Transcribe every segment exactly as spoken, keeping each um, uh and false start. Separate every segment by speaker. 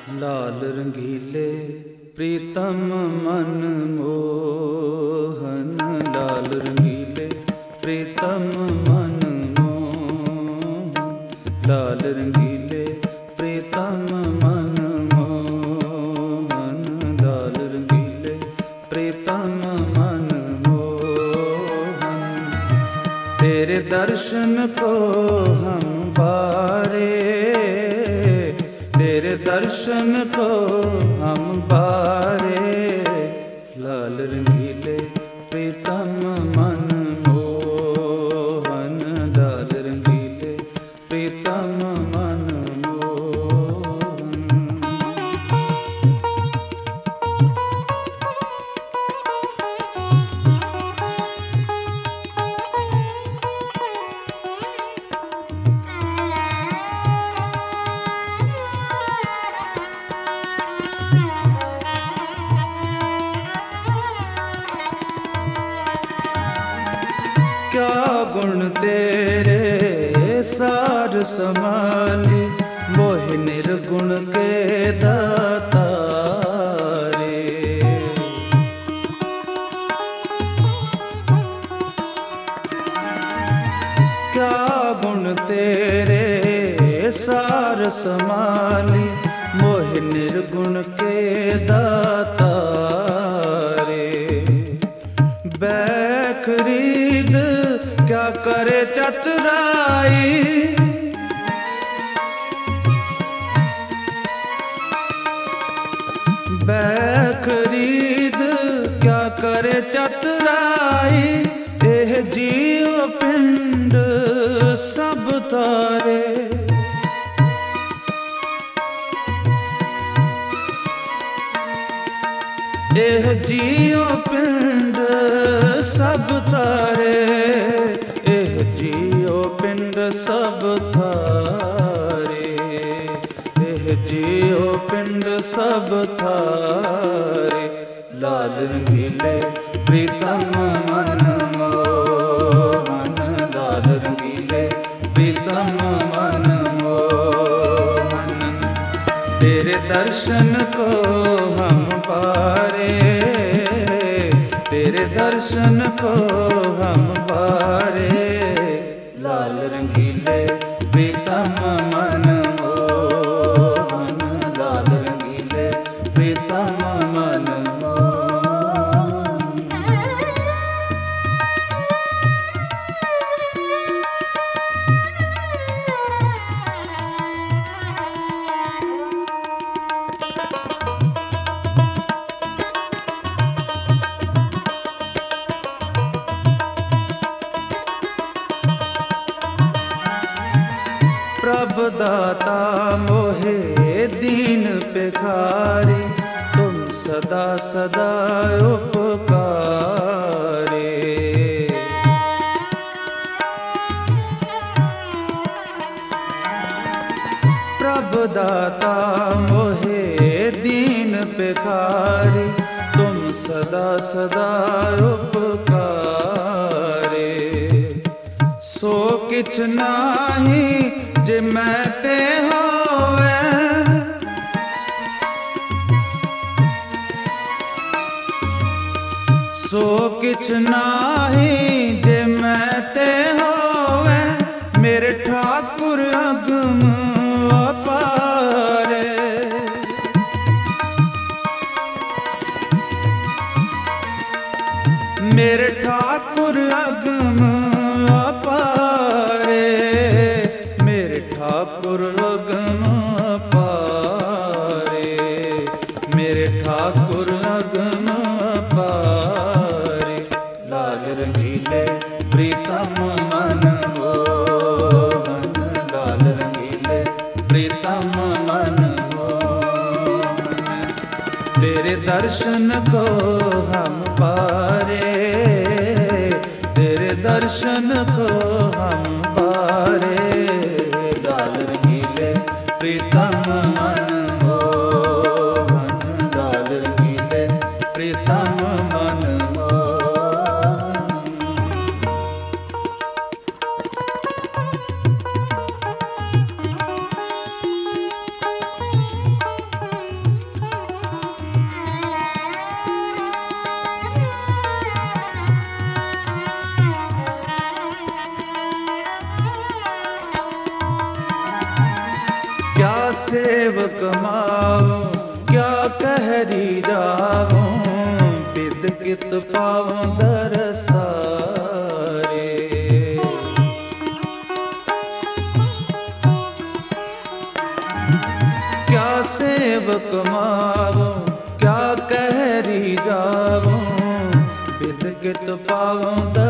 Speaker 1: लाल रंगीले प्रीतम मन मोहन, लाल रंगीले प्रीतम मन मोहन, लाल रंगीले प्रीतम मन मोहन, लाल रंगीले प्रीतम मन मोहन। तेरे दर्शन को हम बारे, तेरे दर्शन को हम बारे, लाल रंगीले प्रीतम मन मोहन, लाल रंगीले प्रीतम मन मोहन। क्या गुण तेरे सार समाले, मोहि निर्गुण के दाता रे। क्या गुण तेरे सार समाले, मोहि निर्गुण के दाता रे। बैखरीद क्या करे चतुराई, बैखरीद क्या करे चतुराई, एह जीव पिंड सब तारे। एह जीव पिंड सब तारे, एह जीव पिंड सब थारे, एह जीव पिंड सब थारे, लाल रंगीले प्रीतम मन मोहन, लाल रंगीले प्रीतम मन मोहन। तेरे दर्शन को हम पारे, तेरे दर्शन को हम पारे, लाल रंगीले प्रीतम मन मोहन, लाल रंगीले प्रीतम मन मोहन। प्रभु दाता मोहे दीन पेखारे, तुम सदा सदा उपकारे। प्रभु दाता मोहे दीन पेखारे, तुम सदा सदा उपकारे। सो किछ नाही जे मैं ते होवे, सो किछ नाही जे मैं ते होवे, मेरे ठाकुर अगम अपारे। मेरे ठाकुर अगम अपारे, मेरे ठाकुर अगम अपारे, मेरे ठाकुर अगम अपारे, लाल रंगीले प्रीतम मन मोहन, लाल रंगीले प्रीतम मन मोहन। तेरे दर्शन को हम पारे, तेरे दर्शन को हम पारे, लाल रंगीले प्रीतम मन मोहन, लाल रंगीले प्रीतम मन मोहन। सेवक मावो क्या कहरी जावो, बिद कित पावो दरसारे। क्या सेवक मावो क्या कहरी जावो, बिद कित पावो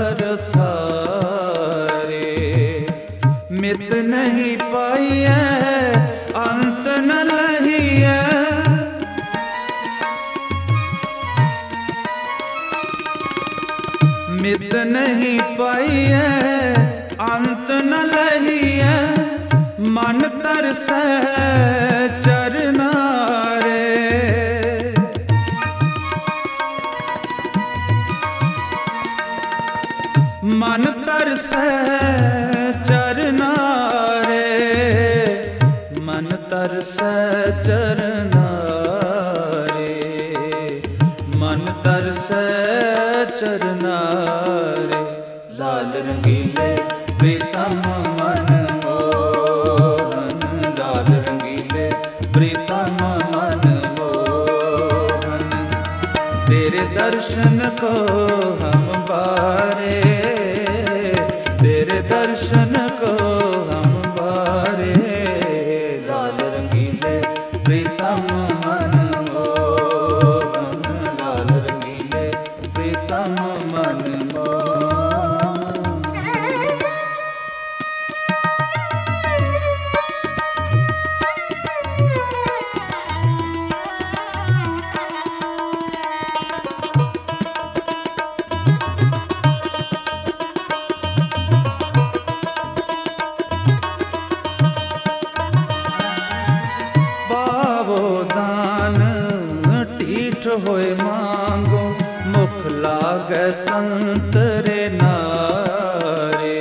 Speaker 1: दरसारे। मित नहीं पाइए अंत न लहिए, मित नहीं पाइए अंत न लहिए, मन तरसै चरना रे। मन तरसै चरना रे, मन तरसै चरना रे, मन तरसै चरना रे। लाल रंगीले प्रीतम मन मोहन, लाल रंगीले प्रीतम मन मोहन। तेरे दर्शन को हम बारे, तेरे दर्शन को हम बारे। लाल रंगीले प्रीतम मन मोहन, लाल रंगीले प्रीतम मन मोहन। होए मांगो मुख लागे संतरे नारे।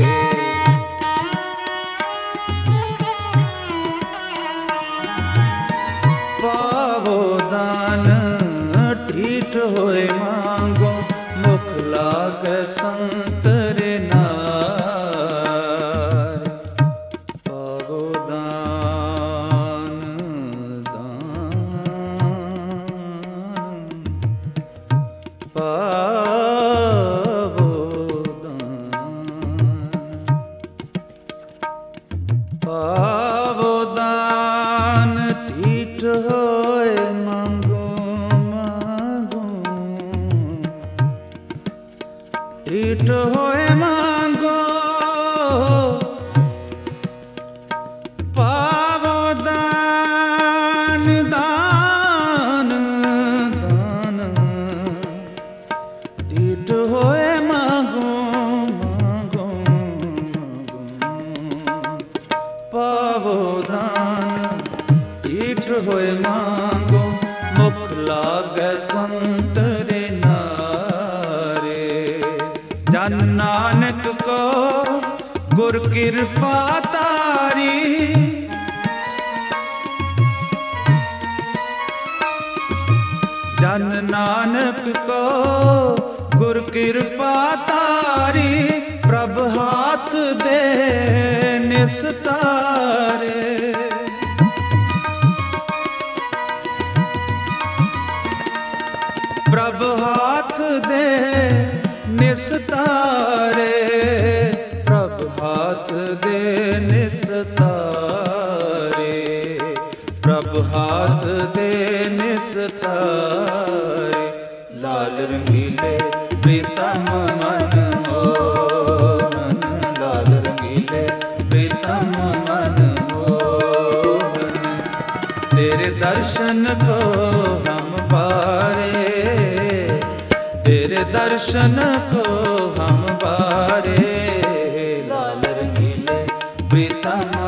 Speaker 1: पावो दान ठीठ होए मांगो मुख लागे संतरे नारे। पावो दान पावो दान, पावो दान ठीठ होए मांगो मांगो, ठीठ होए मांगो। पावो दान दान दान, ठीठ होए मांगो मांगो मांगो। पावो दान ठीठ होए मांगो मुख लागे संतरे नारे। जन नानक को गुर कृपा तारी, जन नानक को गुर कृपा तारी। प्रभ हाथ दे निस्तारे, प्रभ हाथ दे निस्तारे, प्रभ हाथ दे निस्तारे, प्रभ हाथ दे निस्तारे। लाल रंगीले प्रीतम मन मोहन, लाल रंगीले प्रीतम मन मोहन। तेरे दर्शन को हम बारे, तेरे दर्शन को हम बारे। लाल रंगीले प्रीतम